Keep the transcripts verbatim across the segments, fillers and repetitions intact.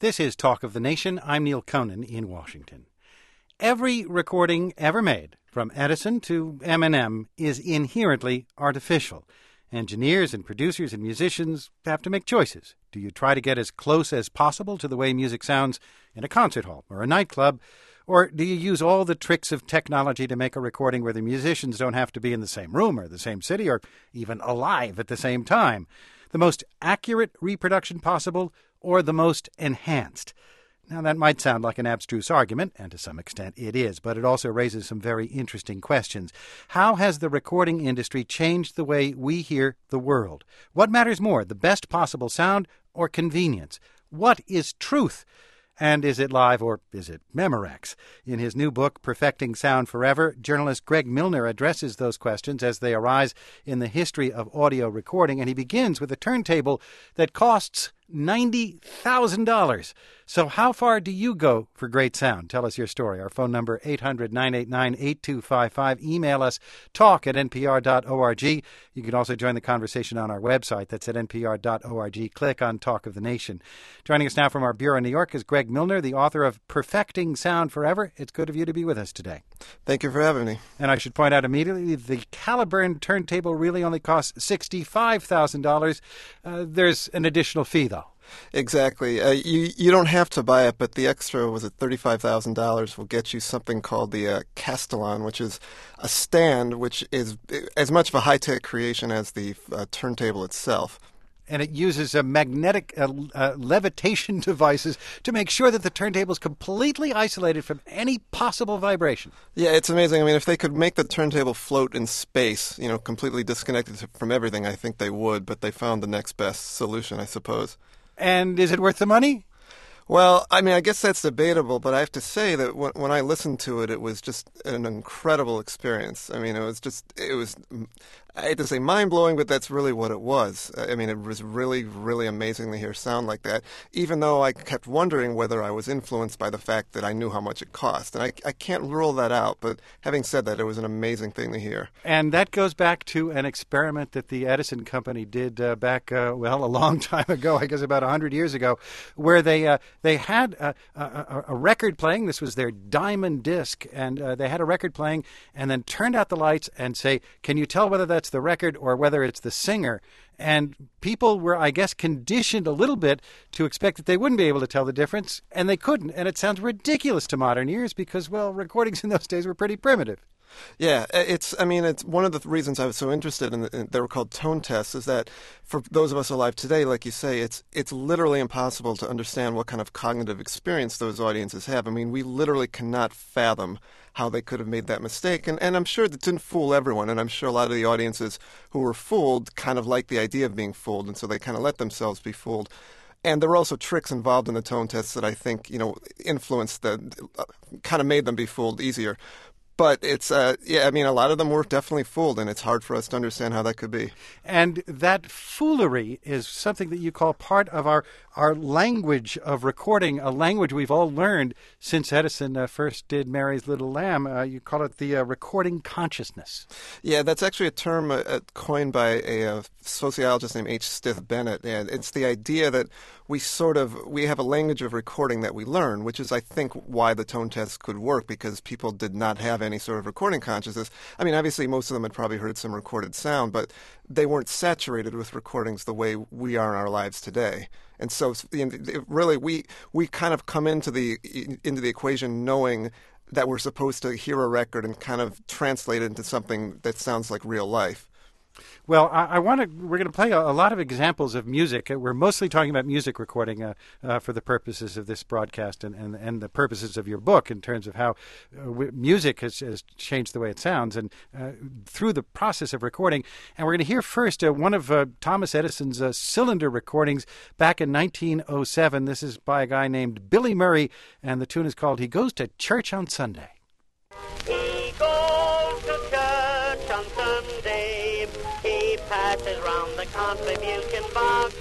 This is Talk of the Nation. I'm Neil Conan in Washington. Every recording ever made, from Edison to Eminem, is inherently artificial. Engineers and producers and musicians have to make choices. Do you try to get as close as possible to the way music sounds in a concert hall or a nightclub? Or do you use all the tricks of technology to make a recording where the musicians don't have to be in the same room or the same city or even alive at the same time? The most accurate reproduction possible or the most enhanced? Now, that might sound like an abstruse argument, and to some extent it is, but it also raises some very interesting questions. How has the recording industry changed the way we hear the world? What matters more, the best possible sound or convenience? What is truth? And is it live or is it Memorex? In his new book, Perfecting Sound Forever, journalist Greg Milner addresses those questions as they arise in the history of audio recording, and he begins with a turntable that costs ninety thousand dollars. So how far do you go for great sound? Tell us your story. Our phone number, eight hundred, nine eight nine, eight two five five. Email us, talk at n p r dot org. You can also join the conversation on our website. That's at n p r dot org. Click on Talk of the Nation. Joining us now from our bureau in New York is Greg Milner, the author of Perfecting Sound Forever. It's good of you to be with us today. Thank you for having me. And I should point out immediately, the Caliburn turntable really only costs sixty-five thousand dollars. Uh, there's an additional fee, though. Exactly. Uh, you you don't have to buy it, but the extra, was it thirty-five thousand dollars, will get you something called the uh, Castellan, which is a stand which is as much of a high-tech creation as the uh, turntable itself. And it uses a magnetic uh, uh, levitation devices to make sure that the turntable is completely isolated from any possible vibration. Yeah, it's amazing. I mean, if they could make the turntable float in space, you know, completely disconnected from everything, I think they would. But they found the next best solution, I suppose. And is it worth the money? Well, I mean, I guess that's debatable, but I have to say that when, when I listened to it, it was just an incredible experience. I mean, it was just, it was, I hate to say mind-blowing, but that's really what it was. I mean, it was really, really amazing to hear sound like that, even though I kept wondering whether I was influenced by the fact that I knew how much it cost. And I, I can't rule that out, but having said that, it was an amazing thing to hear. And that goes back to an experiment that the Edison company did uh, back, uh, well, a long time ago, I guess about one hundred years ago, where they uh, they had a, a, a record playing. This was their diamond disc, and uh, they had a record playing and then turned out the lights and say, can you tell whether that's the record or whether it's the singer? And people were, I guess, conditioned a little bit to expect that they wouldn't be able to tell the difference, and they couldn't. And it sounds ridiculous to modern ears because, well, recordings in those days were pretty primitive. Yeah, it's, I mean, it's one of the reasons I was so interested in, in, they were called tone tests, is that for those of us alive today, like you say, it's it's literally impossible to understand what kind of cognitive experience those audiences have. I mean, we literally cannot fathom how they could have made that mistake. And, and I'm sure that didn't fool everyone, and I'm sure a lot of the audiences who were fooled kind of liked the idea of being fooled, and so they kind of let themselves be fooled. And there were also tricks involved in the tone tests that I think, you know, influenced the, uh, kind of made them be fooled easier. But it's, uh, yeah, I mean, a lot of them were definitely fooled, and it's hard for us to understand how that could be. And that foolery is something that you call part of our, our language of recording, a language we've all learned since Edison uh, first did Mary's Little Lamb. Uh, you call it the uh, recording consciousness. Yeah, that's actually a term uh, coined by a, a sociologist named H. Stith Bennett, and it's the idea that we sort of, we have a language of recording that we learn, which is, I think, why the tone tests could work, because people did not have any sort of recording consciousness. I mean, obviously, most of them had probably heard some recorded sound, but they weren't saturated with recordings the way we are in our lives today. And so, really, we we kind of come into the into the equation knowing that we're supposed to hear a record and kind of translate it into something that sounds like real life. Well, I, I want to. We're going to play a, a lot of examples of music. We're mostly talking about music recording uh, uh, for the purposes of this broadcast and, and, and the purposes of your book in terms of how uh, w- music has, has changed the way it sounds and uh, through the process of recording. And we're going to hear first uh, one of uh, Thomas Edison's uh, cylinder recordings back in nineteen oh seven. This is by a guy named Billy Murray, and the tune is called "He Goes to Church on Sunday." He goes to church on Sunday. He passes round the contribution box,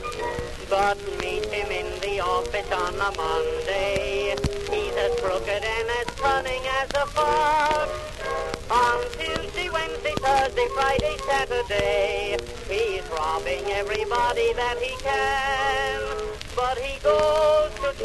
but meet him in the office on a Monday. He's as crooked and as cunning as a fox. On Tuesday, Wednesday, Thursday, Friday, Saturday, he's robbing everybody that he can. But he goes to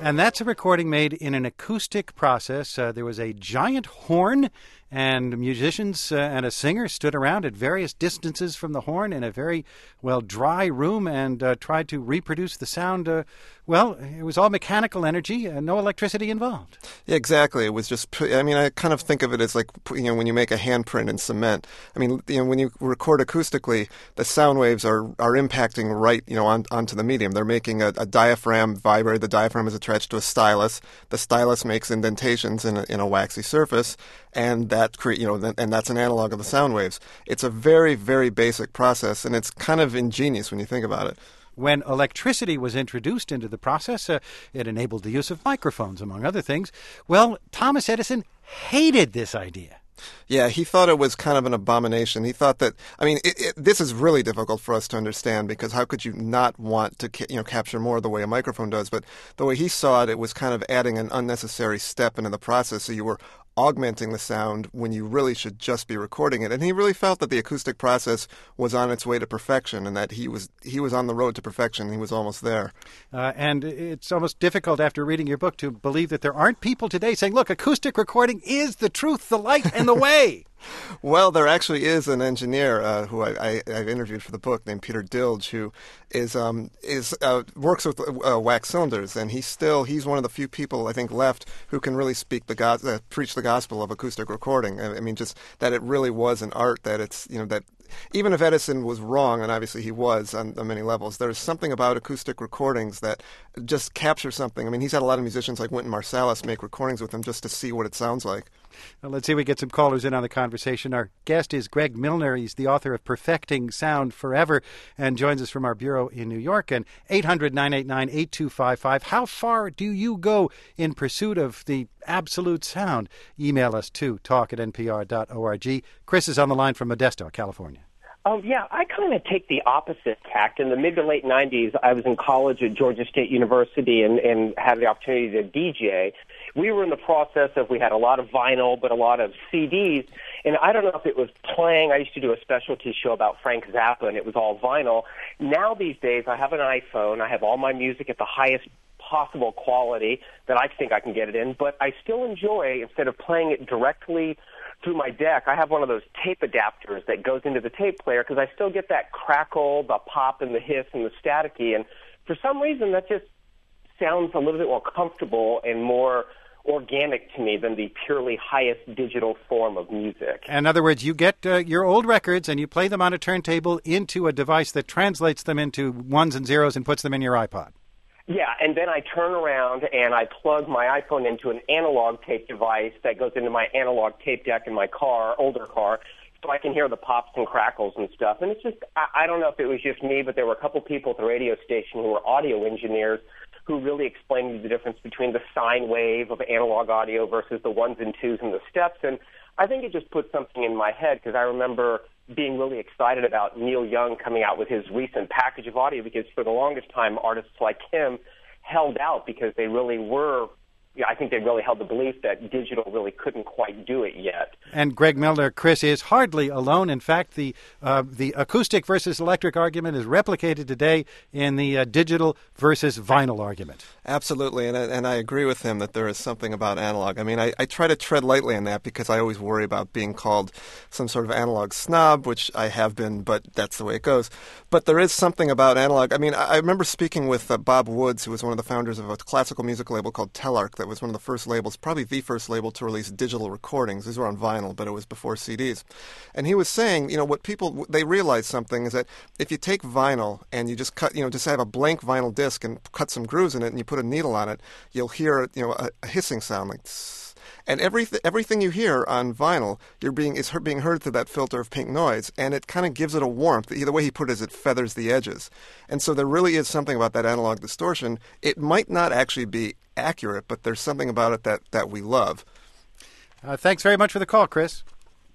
And that's a recording made in an acoustic process. Uh, there was a giant horn, and musicians uh, and a singer stood around at various distances from the horn in a very, well, dry room and uh, tried to reproduce the sound. Uh, well, it was all mechanical energy, uh, no electricity involved. Yeah, exactly. It was just, I mean, I kind of think of it as like, you know, when you make a handprint in cement. I mean, you know, when you record acoustically, the sound waves are, are impacting right, you know, on, onto the medium. They're making a, a diaphragm vibrate. The diaphragm is attached to a stylus. The stylus makes indentations in a, in a waxy surface, and that create, you know, and that's an analog of the sound waves. It's a very, very basic process, and it's kind of ingenious when you think about it. When electricity was introduced into the process, uh, it enabled the use of microphones, among other things. Well, Thomas Edison hated this idea. Yeah, he thought it was kind of an abomination. He thought that, I mean, it, it, this is really difficult for us to understand, because how could you not want to, ca- you know, capture more the way a microphone does? But the way he saw it, it was kind of adding an unnecessary step into the process. So you were augmenting the sound when you really should just be recording it. And he really felt that the acoustic process was on its way to perfection, and that he was he was on the road to perfection. He was almost there. Uh, and it's almost difficult after reading your book to believe that there aren't people today saying, look, acoustic recording is the truth, the light, and the way. Well, there actually is an engineer uh, who I, I, I've interviewed for the book named Peter Dilge, who is um, is uh, works with uh, wax cylinders, and he's still he's one of the few people I think left who can really speak the go- uh, preach the gospel of acoustic recording. I, I mean, just that it really was an art. That it's you know that. Even if Edison was wrong, and obviously he was on, on many levels, there's something about acoustic recordings that just capture something. I mean, he's had a lot of musicians like Wynton Marsalis make recordings with him just to see what it sounds like. Well, let's see if we get some callers in on the conversation. Our guest is Greg Milner. He's the author of Perfecting Sound Forever and joins us from our bureau in New York. And eight hundred, nine eight nine, eight two five five. How far do you go in pursuit of the absolute sound? Email us to talk at n p r dot org. Chris is on the line from Modesto, California. Oh, yeah, I kind of take the opposite tact. In the mid to late nineties, I was in college at Georgia State University and, and had the opportunity to D J. We were in the process of, we had a lot of vinyl, but a lot of C Ds. And I don't know if it was playing. I used to do a specialty show about Frank Zappa, and it was all vinyl. Now these days, I have an iPhone. I have all my music at the highest possible quality that I think I can get it in. But I still enjoy, instead of playing it directly through my deck, I have one of those tape adapters that goes into the tape player, because I still get that crackle, the pop, and the hiss, and the staticky. And for some reason, that just sounds a little bit more comfortable and more organic to me than the purely highest digital form of music. In other words, you get uh, your old records and you play them on a turntable into a device that translates them into ones and zeros and puts them in your iPod. Yeah, and then I turn around and I plug my iPhone into an analog tape device that goes into my analog tape deck in my car, older car, so I can hear the pops and crackles and stuff. And it's just, I, I don't know if it was just me, but there were a couple people at the radio station who were audio engineers who really explained the difference between the sine wave of analog audio versus the ones and twos and the steps. And I think it just put something in my head, because I remember being really excited about Neil Young coming out with his recent package of audio, because for the longest time, artists like him held out because they really were, yeah, I think they really held the belief that digital really couldn't quite do it yet. And Greg Milner, Chris, is hardly alone. In fact, the uh, the acoustic versus electric argument is replicated today in the uh, digital versus vinyl argument. Absolutely, and I, and I agree with him that there is something about analog. I mean, I, I try to tread lightly on that, because I always worry about being called some sort of analog snob, which I have been, but that's the way it goes. But there is something about analog. I mean, I, I remember speaking with uh, Bob Woods, who was one of the founders of a classical music label called Telarc, that was one of the first labels, probably the first label to release digital recordings. These were on vinyl, but it was before C Ds. And he was saying, you know, what people, they realized something is that if you take vinyl and you just cut, you know, just have a blank vinyl disc and cut some grooves in it and you put a needle on it, you'll hear, you know, a, a hissing sound like tss. And everything, everything you hear on vinyl, you're being is being heard through that filter of pink noise, and it kind of gives it a warmth. The way he put it is, it feathers the edges. And so there really is something about that analog distortion. It might not actually be accurate, but there's something about it that, that we love. Uh, thanks very much for the call, Chris.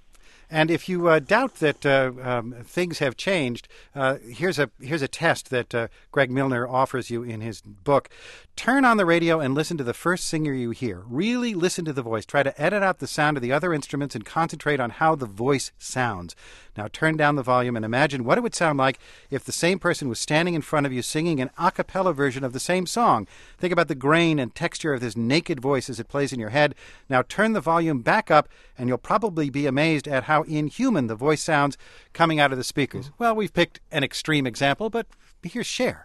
And if you uh, doubt that uh, um, things have changed, uh, here's a here's a test that uh, Greg Milner offers you in his book. Turn on the radio and listen to the first singer you hear. Really listen to the voice. Try to edit out the sound of the other instruments and concentrate on how the voice sounds. Now turn down the volume and imagine what it would sound like if the same person was standing in front of you singing an a cappella version of the same song. Think about the grain and texture of this naked voice as it plays in your head. Now turn the volume back up, and you'll probably be amazed at how inhuman the voice sounds coming out of the speakers. Well, we've picked an extreme example, but here's Cher.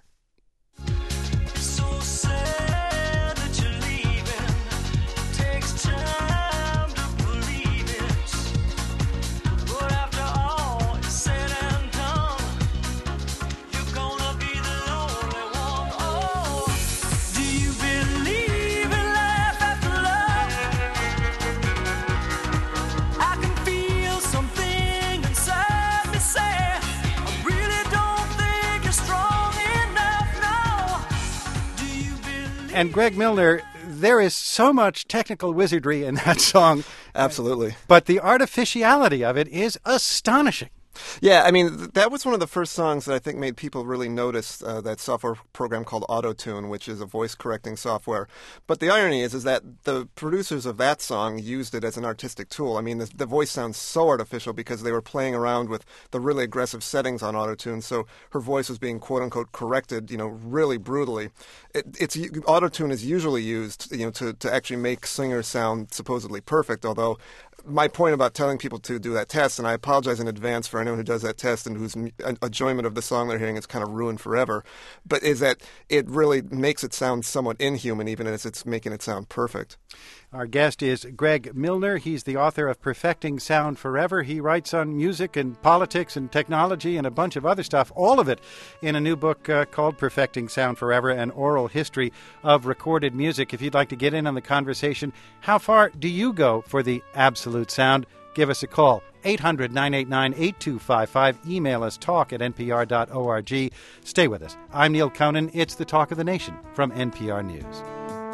And Greg Milner, there is so much technical wizardry in that song. Absolutely. But the artificiality of it is astonishing. Yeah, I mean, that was one of the first songs that I think made people really notice uh, that software program called Auto-Tune, which is a voice-correcting software. But the irony is, is that the producers of that song used it as an artistic tool. I mean, the, the voice sounds so artificial because they were playing around with the really aggressive settings on Auto-Tune, so her voice was being quote-unquote corrected, you know, really brutally. It, it's Auto-Tune is usually used, you know, to, to actually make singers sound supposedly perfect, although my point about telling people to do that test, and I apologize in advance for anyone who does that test and whose enjoyment of the song they're hearing is kind of ruined forever, but is that it really makes it sound somewhat inhuman even as it's making it sound perfect. Our guest is Greg Milner. He's the author of Perfecting Sound Forever. He writes on music and politics and technology and a bunch of other stuff, all of it in a new book uh, called Perfecting Sound Forever, an oral history of recorded music. If you'd like to get in on the conversation, how far do you go for the absolute sound? Give us a call, eight hundred, nine eight nine, eight two five five. Email us, talk at n p r dot org. Stay with us. I'm Neil Conan. It's the Talk of the Nation from N P R News.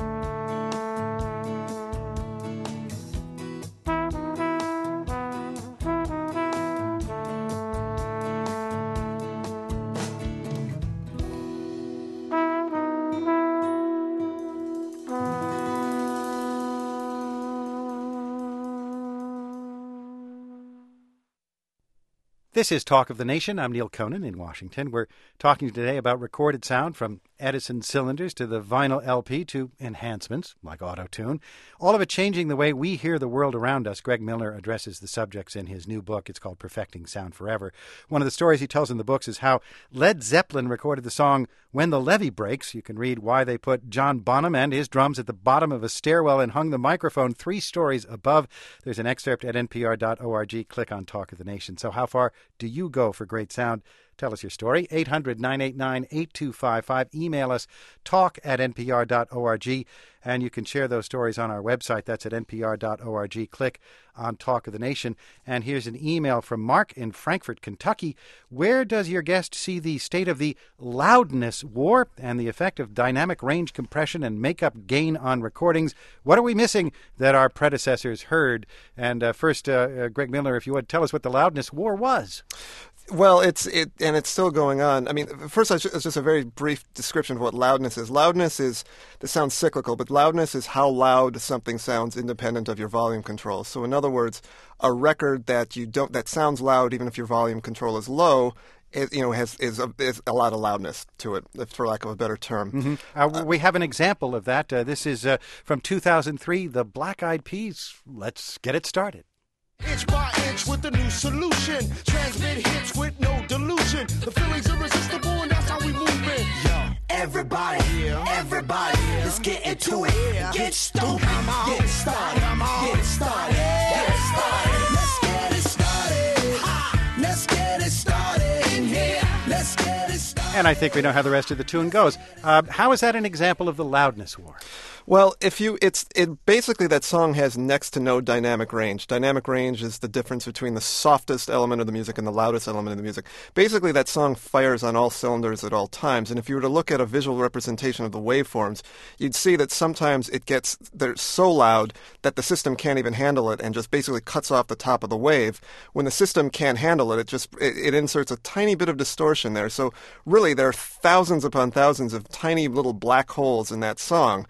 This is Talk of the Nation. I'm Neil Conan in Washington. We're talking today about recorded sound, from Edison cylinders to the vinyl L P to enhancements like Auto-Tune. All of it changing the way we hear the world around us. Greg Milner addresses the subjects in his new book. It's called Perfecting Sound Forever. One of the stories he tells in the books is how Led Zeppelin recorded the song When the Levee Breaks. You can read why they put John Bonham and his drums at the bottom of a stairwell and hung the microphone three stories above. There's an excerpt at n p r dot org. Click on Talk of the Nation. So how far do you go for great sound? Tell us your story, eight hundred, nine eight nine, eight two five five. Email us, talk at n p r dot org, and you can share those stories on our website. That's at n p r dot org. Click on Talk of the Nation. And here's an email from Mark in Frankfort, Kentucky. Where does your guest see the state of the loudness war and the effect of dynamic range compression and makeup gain on recordings? What are we missing that our predecessors heard? And uh, first, uh, uh, Greg Milner, if you would, tell us what the loudness war was. Well, it's it, and it's still going on. I mean, first, it's just a very brief description of what loudness is. Loudness is, this sounds cyclical, but loudness is how loud something sounds independent of your volume control. So, in other words, a record that you don't that sounds loud even if your volume control is low, it, you know, has is a, is a lot of loudness to it, for lack of a better term. Mm-hmm. Uh, uh, we have an example of that. Uh, this is uh, from two thousand three, the Black Eyed Peas. Let's get it started. Inch by inch with a new solution. Transmit hits with no delusion. The feeling's irresistible and that's how we move in. Yo. Everybody, yeah. everybody, yeah. let's get into it. Yeah. Get stupid, get it started, get it started, get it started. Let's get it started. Ha. Let's get it started in here. Let's get it started. And I think we know how the rest of the tune goes. Uh, how is that an example of the loudness war? Well, if you, it's it basically that song has next to no dynamic range. Dynamic range is the difference between the softest element of the music and the loudest element of the music. Basically, that song fires on all cylinders at all times. And if you were to look at a visual representation of the waveforms, you'd see that sometimes it gets they're so loud that the system can't even handle it and just basically cuts off the top of the wave. When the system can't handle it, it just it, it inserts a tiny bit of distortion there. So really, there are thousands upon thousands of tiny little black holes in that song where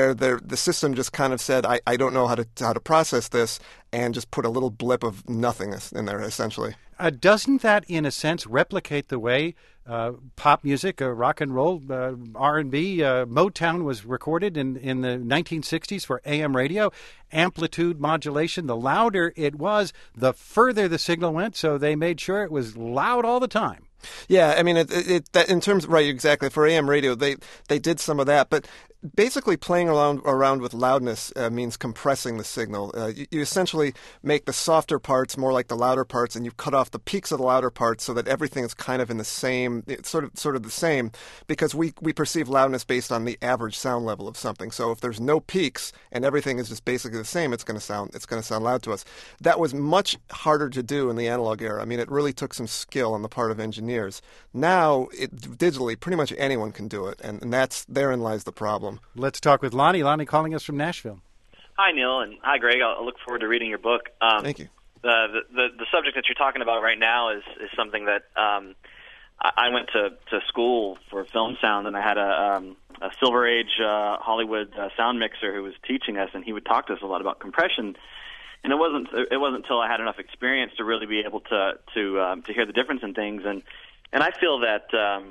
where the the system just kind of said, I, I don't know how to how to process this, and just put a little blip of nothingness in there, essentially. Uh, doesn't that, in a sense, replicate the way uh, pop music, uh, rock and roll, uh, R and B, uh, Motown was recorded in, in the nineteen sixties for A M radio? Amplitude modulation, the louder it was, the further the signal went, so they made sure it was loud all the time. Yeah, I mean, it, it, it that in terms, right, exactly. For A M radio, they they did some of that, but basically playing around around with loudness uh, means compressing the signal. Uh, you, you essentially make the softer parts more like the louder parts, and you cut off the peaks of the louder parts so that everything is kind of in the same, it's sort of sort of the same, because we we perceive loudness based on the average sound level of something. So if there's no peaks and everything is just basically the same, it's going to sound it's going to sound loud to us. That was much harder to do in the analog era. I mean, it really took some skill on the part of engineers. Now, it, digitally, pretty much anyone can do it, and, and that's therein lies the problem. Let's talk with Lonnie. Lonnie calling us from Nashville. Hi, Neil, and hi, Greg. I look forward to reading your book. Um, Thank you. The, the the subject that you're talking about right now is, is something that um, I, I went to, to school for film sound, and I had a, um, a Silver Age uh, Hollywood uh, sound mixer who was teaching us, and he would talk to us a lot about compression. And it wasn't it wasn't until I had enough experience to really be able to to um, to hear the difference in things. And and I feel that um,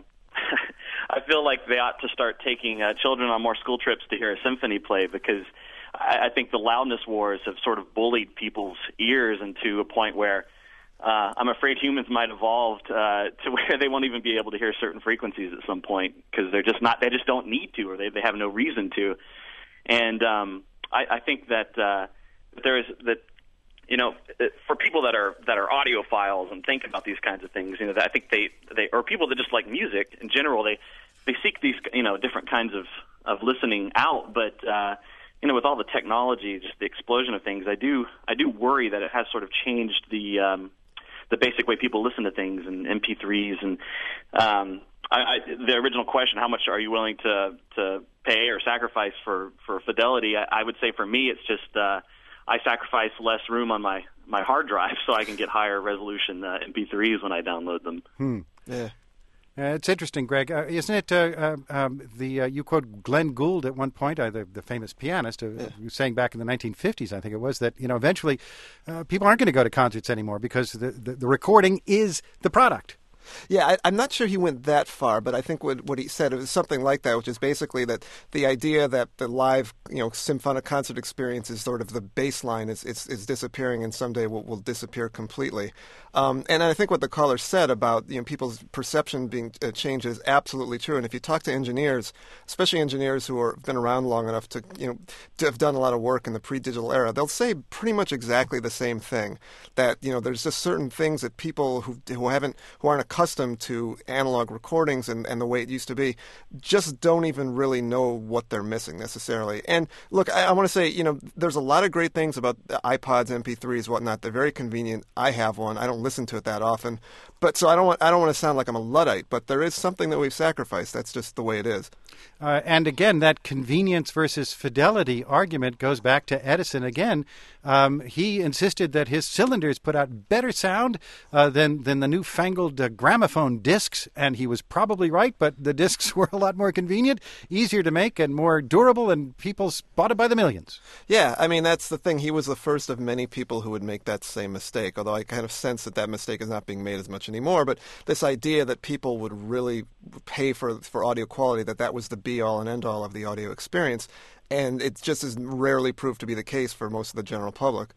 I feel like they ought to start taking uh, children on more school trips to hear a symphony play, because I, I think the loudness wars have sort of bullied people's ears into a point where uh, I'm afraid humans might evolve uh, to where they won't even be able to hear certain frequencies at some point, because they're just not they just don't need to, or they they have no reason to. And um, I, I think that. Uh, There is that, you know, for people that are that are audiophiles and think about these kinds of things, you know, I think they, they or people that just like music in general, they, they seek these, you know, different kinds of, of listening out. But uh, you know, with all the technology, just the explosion of things, I do I do worry that it has sort of changed the um, the basic way people listen to things and M P threes and um, I, I, the original question, how much are you willing to to pay or sacrifice for for fidelity? I, I would say for me, it's just uh, I sacrifice less room on my, my hard drive so I can get higher resolution uh, M P threes when I download them. Hmm. Yeah. Uh, it's interesting, Greg. Uh, isn't it uh, uh, um, the uh, you quote Glenn Gould at one point, uh, the, the famous pianist, uh, yeah. who sang back in the nineteen fifties, I think it was, that you know eventually uh, people aren't going to go to concerts anymore because the, the, the recording is the product. Yeah, I, I'm not sure he went that far, but I think what, what he said, it was something like that, which is basically that the idea that the live, you know, symphonic concert experience is sort of the baseline is is, is disappearing, and someday will, will disappear completely. Um, and I think what the caller said about, you know, people's perception being uh, changed is absolutely true. And if you talk to engineers, especially engineers who have been around long enough to, you know, to have done a lot of work in the pre-digital era, they'll say pretty much exactly the same thing. That, you know, there's just certain things that people who who haven't who aren't accustomed to analog recordings and, and the way it used to be just don't even really know what they're missing necessarily. And look, I, I want to say, you know, there's a lot of great things about the iPods, M P threes, whatnot. They're very convenient. I have one. I don't listen to it that often, but so I don't want I don't want to sound like I'm a Luddite. But there is something that we've sacrificed. That's just the way it is. Uh, and again, that convenience versus fidelity argument goes back to Edison again. Um, he insisted that his cylinders put out better sound uh, than, than the newfangled uh, gramophone discs, and he was probably right, but the discs were a lot more convenient, easier to make, and more durable, and people bought it by the millions. Yeah, I mean, that's the thing. He was the first of many people who would make that same mistake, although I kind of sense that that mistake is not being made as much anymore. But this idea that people would really pay for, for audio quality, that that was the be-all and end-all of the audio experience, and it just is rarely proved to be the case for most of the general public.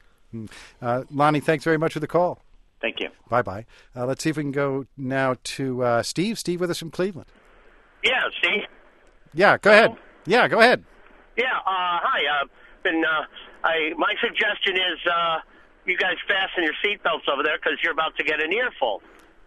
Uh, Lonnie, thanks very much for the call. Thank you. Bye-bye. Uh, let's see if we can go now to uh, Steve. Steve with us from Cleveland. Yeah, Steve. Yeah, go ahead. Yeah, go ahead. Yeah, uh, hi. Uh, been, uh, I, my suggestion is uh, you guys fasten your seatbelts over there because you're about to get an earful.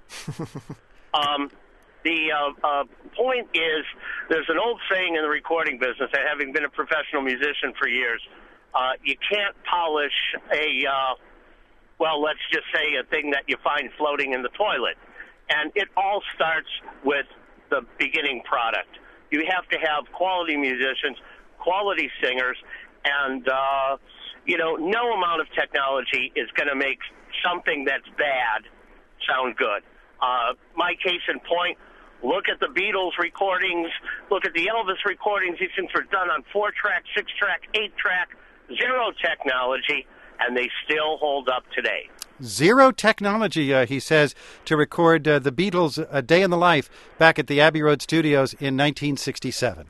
um, the uh, uh, point is, there's an old saying in the recording business, and having been a professional musician for years, uh, you can't polish a, uh, well, let's just say a thing that you find floating in the toilet. And it all starts with the beginning product. You have to have quality musicians, quality singers, and, uh, you know, no amount of technology is going to make something that's bad sound good. Uh, my case in point, Look at the Beatles recordings. Look at the Elvis recordings. These things were done on four-track, six-track, eight-track, zero technology, and they still hold up today. Zero technology, uh, he says, to record uh, the Beatles' A Day in the Life back at the Abbey Road Studios in nineteen sixty-seven.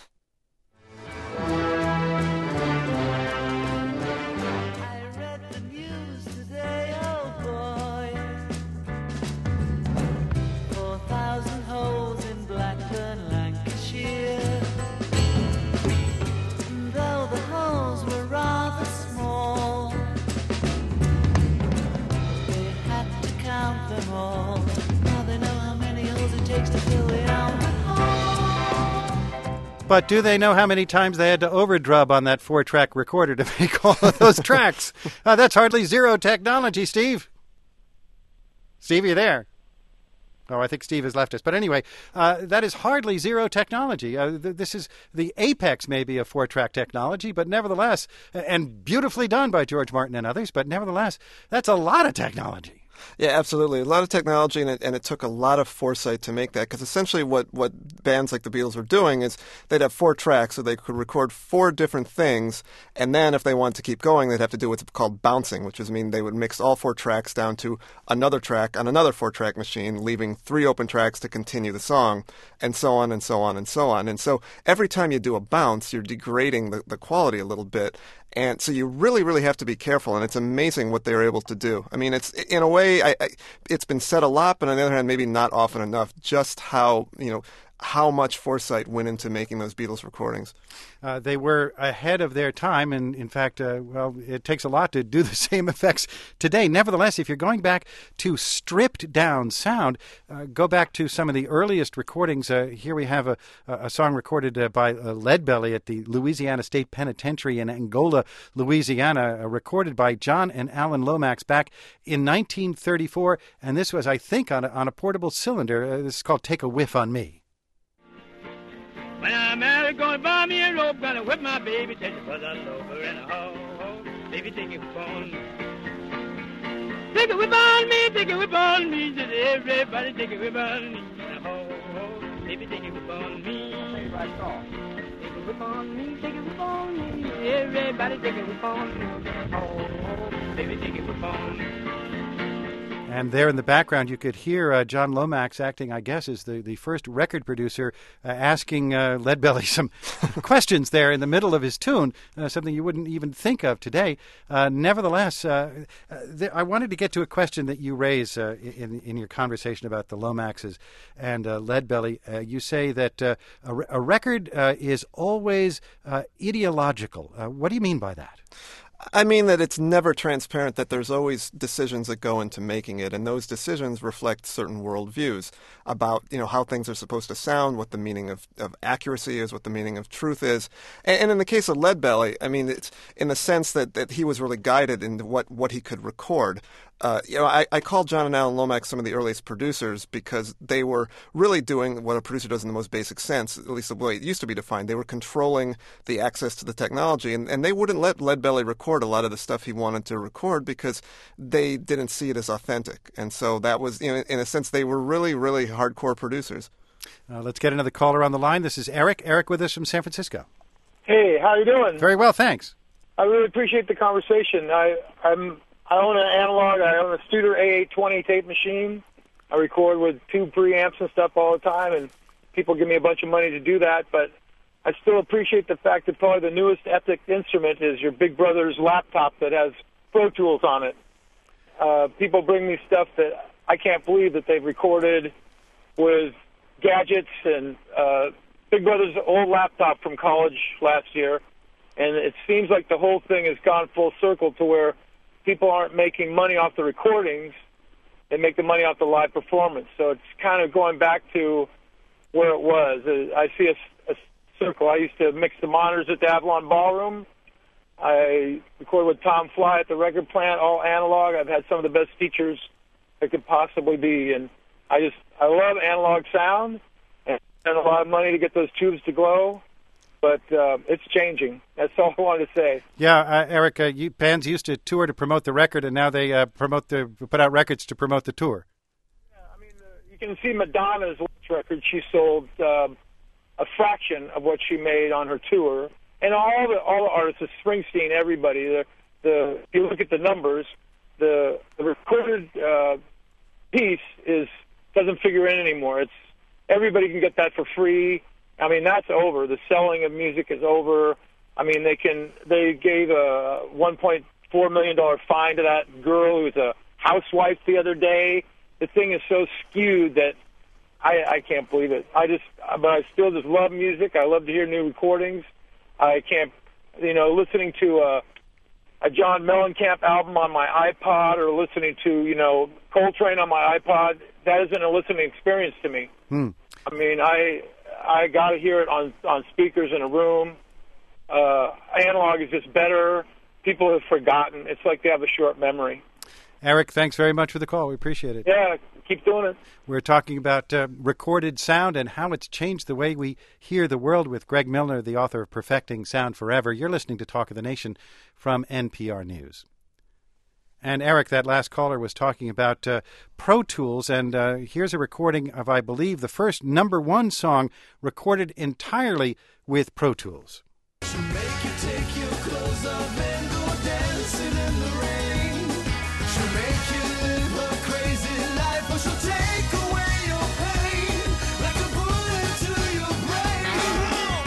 But do they know how many times they had to overdub on that four-track recorder to make all of those tracks? Uh, that's hardly zero technology, Steve. Steve, are you there? Oh, I think Steve has left us. But anyway, uh, that is hardly zero technology. Uh, th- this is the apex, maybe, of four-track technology, but nevertheless, and beautifully done by George Martin and others, but nevertheless, that's a lot of technology. Yeah, absolutely. A lot of technology, and it, and it took a lot of foresight to make that, because essentially what, what bands like the Beatles were doing is they'd have four tracks, so they could record four different things, and then if they wanted to keep going, they'd have to do what's called bouncing, which is mean they would mix all four tracks down to another track on another four-track machine, leaving three open tracks to continue the song, and so on and so on and so on. And so every time you do a bounce, you're degrading the, the quality a little bit. And so you really, really have to be careful, and it's amazing what they were able to do. I mean, it's in a way, I, I, it's been said a lot, but on the other hand, maybe not often enough, just how, you know, how much foresight went into making those Beatles recordings. Uh, they were ahead of their time, and in fact, uh, well, it takes a lot to do the same effects today. Nevertheless, if you're going back to stripped-down sound, uh, go back to some of the earliest recordings. Uh, here we have a, a song recorded uh, by uh, Leadbelly at the Louisiana State Penitentiary in Angola, Louisiana, uh, recorded by John and Alan Lomax back in nineteen thirty-four, and this was, I think, on a, on a portable cylinder. Uh, this is called Take a Whiff on Me. When I'm married, gonna buy me a rope, gonna whip my baby, take it for the lover and a ho, ho. Baby, take a whip on me. Take a whip on me, take a whip on me, just everybody take a whip on me, and a ho, ho. Baby, take a whip on me. Take a whip on me, take a whip on me, everybody take a whip on me, and a ho, ho. Baby, take a whip on me. And there in the background, you could hear uh, John Lomax acting, I guess, as the, the first record producer, uh, asking uh, Leadbelly some questions there in the middle of his tune, uh, something you wouldn't even think of today. Uh, nevertheless, uh, uh, th- I wanted to get to a question that you raise uh, in, in your conversation about the Lomaxes and uh, Leadbelly. Uh, you say that uh, a, a record uh, is always uh, ideological. Uh, what do you mean by that? I mean that it's never transparent, that there's always decisions that go into making it, and those decisions reflect certain worldviews about, you know, how things are supposed to sound, what the meaning of, of accuracy is, what the meaning of truth is. And, and in the case of Leadbelly, I mean, it's in the sense that, that he was really guided into what, what he could record. Uh, you know, I, I call John and Alan Lomax some of the earliest producers because they were really doing what a producer does in the most basic sense, at least the way it used to be defined. They were controlling the access to the technology, and, and they wouldn't let Leadbelly record a lot of the stuff he wanted to record because they didn't see it as authentic. And so that was, you know, in a sense, they were really, really hardcore producers. Uh, let's get another caller on the line. This is Eric. Eric with us from San Francisco. Hey, how you doing? Very well, thanks. I really appreciate the conversation. I, I'm I own an analog. I own a Studer A eight twenty tape machine. I record with two preamps and stuff all the time, and people give me a bunch of money to do that. But I still appreciate the fact that probably the newest Epic instrument is your big brother's laptop that has Pro Tools on it. Uh, people bring me stuff that I can't believe that they've recorded with gadgets and uh, Big Brother's old laptop from college last year, and it seems like the whole thing has gone full circle to where people aren't making money off the recordings, they make the money off the live performance. So it's kind of going back to where it was. I see a, a circle. I used to mix the monitors at the Avalon Ballroom. I recorded with Tom Fly at the record plant, all analog. I've had some of the best teachers there could possibly be, and I just I love analog sound, and I spent a lot of money to get those tubes to glow. But uh, it's changing. That's all I wanted to say. Yeah, uh, Eric, uh, you, bands used to tour to promote the record, and now they uh, promote the put out records to promote the tour. Yeah, I mean, uh, you can see Madonna's record, she sold um, a fraction of what she made on her tour. And all the all the artists, the Springsteen, everybody, the the if you look at the numbers, the the recorded uh, piece is doesn't figure in anymore. It's everybody can get that for free. I mean, that's over. The selling of music is over. I mean, they can they gave a one point four million dollar fine to that girl who was a housewife the other day. The thing is so skewed that I, I can't believe it. I just, but I still just love music. I love to hear new recordings. I can't, you know, listening to a, a John Mellencamp album on my iPod or listening to, you know, Coltrane on my iPod. That isn't a listening experience to me. Hmm. I mean, I I got to hear it on on speakers in a room. Uh, analog is just better. People have forgotten. It's like they have a short memory. Eric, thanks very much for the call. We appreciate it. Yeah, keep doing it. We're talking about uh, recorded sound and how it's changed the way we hear the world with Greg Milner, the author of Perfecting Sound Forever. You're listening to Talk of the Nation from N P R News. And Eric, that last caller was talking about uh, Pro Tools, and uh, here's a recording of, I believe, the first number one song recorded entirely with Pro Tools. She'll make you take your clothes off and go dancing in the rain. She'll make you live a crazy life, or she'll take away your pain like a bullet to your brain.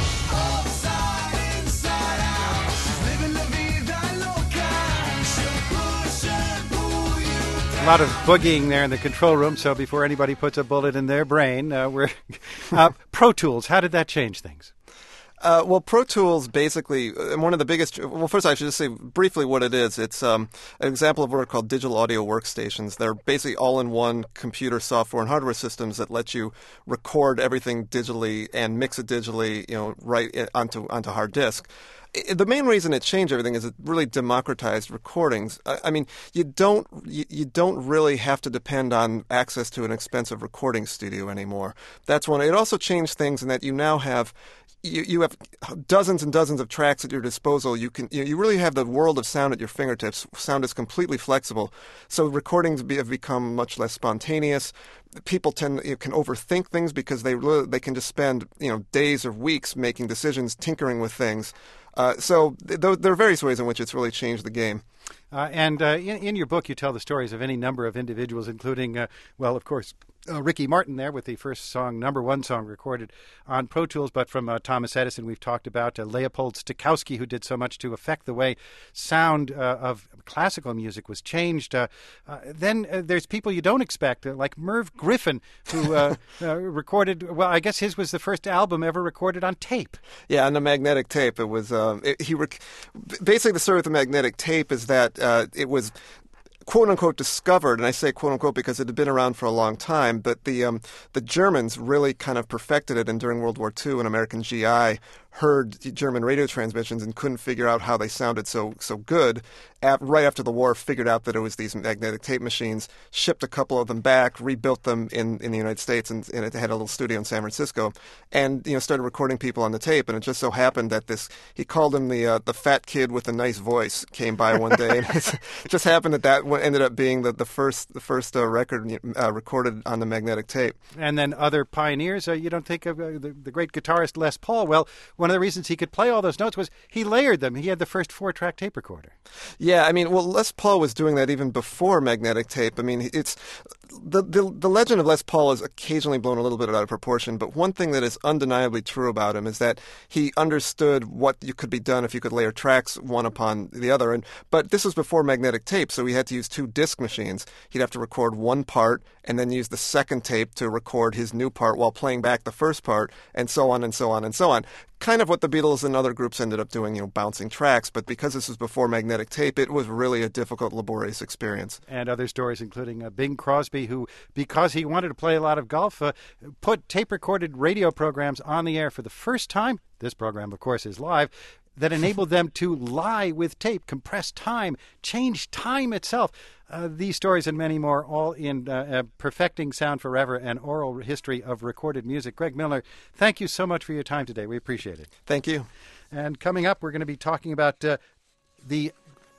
Upside, inside out, she's living la vida loca. She'll push and pull you down. A lot of boogieing there in the control room, so before anybody puts a bullet in their brain, uh, we're uh, Pro Tools. How did that change things? Uh, well, Pro Tools basically, and one of the biggest, well, first I should just say briefly what it is. It's um, an example of what are called digital audio workstations. They're basically all-in-one computer software and hardware systems that let you record everything digitally and mix it digitally, you know, right onto onto hard disk. The main reason it changed everything is it really democratized recordings. I, I mean, you don't you, you don't really have to depend on access to an expensive recording studio anymore. That's one. It also changed things in that you now have you, you have dozens and dozens of tracks at your disposal. You can you, you really have the world of sound at your fingertips. Sound is completely flexible, so recordings be, have become much less spontaneous. People tend you know, can overthink things because they really, they can just spend you know days or weeks making decisions, tinkering with things. Uh, so th- there are various ways in which it's really changed the game. Uh, and uh, in, in your book, you tell the stories of any number of individuals, including, uh, well, of course, uh, Ricky Martin there with the first song, number one song recorded on Pro Tools. But from uh, Thomas Edison, we've talked about uh, Leopold Stokowski, who did so much to affect the way sound uh, of classical music was changed. Uh, uh, then uh, there's people you don't expect, uh, like Merv Griffin, who uh, uh, recorded, well, I guess his was the first album ever recorded on tape. Yeah, on the magnetic tape. It was, um, it, he rec- basically the story with the magnetic tape is that uh, it was quote unquote discovered, and I say quote unquote because it had been around for a long time, but the um, the Germans really kind of perfected it, and during World War Two, an American G I heard German radio transmissions and couldn't figure out how they sounded so so good. At, right after the war, figured out that it was these magnetic tape machines, shipped a couple of them back, rebuilt them in, in the United States, and, and it had a little studio in San Francisco, and you know started recording people on the tape. And it just so happened that this he called him the uh, the fat kid with a nice voice came by one day, and it just happened that that ended up being the, the first the first uh, record uh, recorded on the magnetic tape. And then other pioneers, uh, you don't think of uh, the, the great guitarist Les Paul. Well, one of the reasons he could play all those notes was he layered them. He had the first four-track tape recorder. Yeah, I mean, well, Les Paul was doing that even before magnetic tape. I mean, it's the, the the legend of Les Paul is occasionally blown a little bit out of proportion, but one thing that is undeniably true about him is that he understood what you could be done if you could layer tracks one upon the other. And but this was before magnetic tape, so he had to use two disc machines. He'd have to record one part and then use the second tape to record his new part while playing back the first part, and so on and so on and so on. Kind of what the Beatles and other groups ended up doing, you know, bouncing tracks. But because this was before magnetic tape, it was really a difficult, laborious experience. And other stories, including uh, Bing Crosby, who, because he wanted to play a lot of golf, uh, put tape-recorded radio programs on the air for the first time. This program, of course, is live. That enabled them to lie with tape, compress time, change time itself. Uh, these stories and many more, all in uh, uh, Perfecting Sound Forever, an oral history of recorded music. Greg Milner, thank you so much for your time today. We appreciate it. Thank you. And coming up, we're going to be talking about uh, the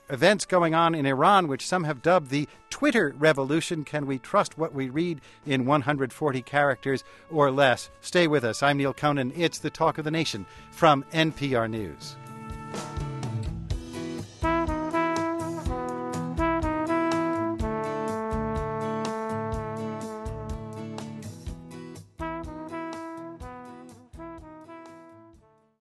events going on in Iran, which some have dubbed the Twitter revolution. Can we trust what we read in one hundred forty characters or less? Stay with us. I'm Neil Conan. It's the Talk of the Nation from N P R News.